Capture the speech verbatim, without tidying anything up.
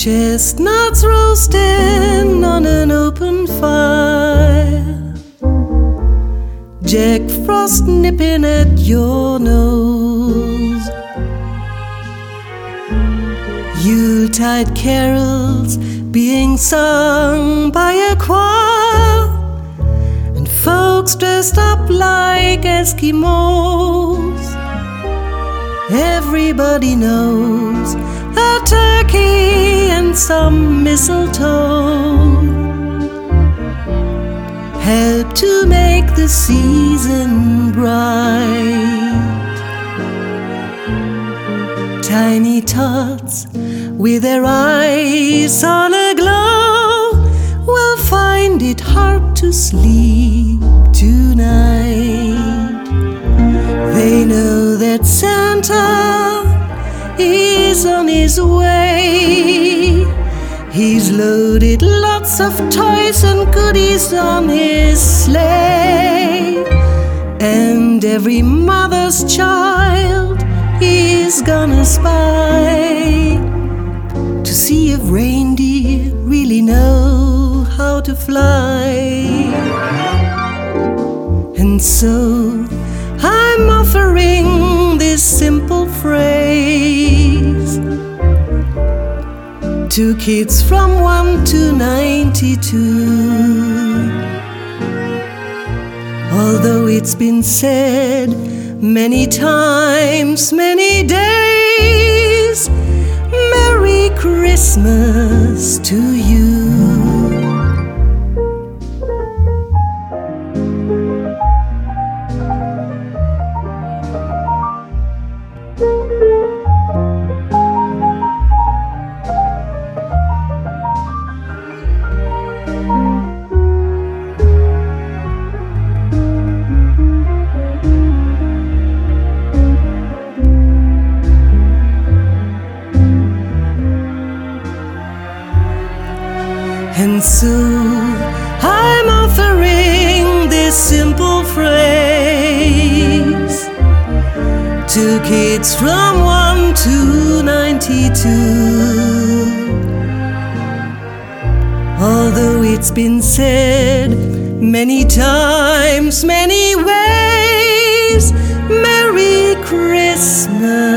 Chestnuts roasting on an open fire, Jack Frost nipping at your nose, Yuletide carols being sung by a choir, and folks dressed up like Eskimos. Everybody knows a turkey and some mistletoe help to make the season bright. Tiny tots with their eyes on aglow will find it hard to sleep tonight. They know that Santa is on his way. He's loaded lots of toys and goodies on his sleigh, and every mother's child is gonna spy to see if reindeer really know how to fly. And so I'm offering this simple phrase to kids from one to ninety-two. Although it's been said many times, many days, Merry Christmas to you. And so I'm offering this simple phrase to kids from one to ninety-two. Although it's been said many times, many ways, Merry Christmas.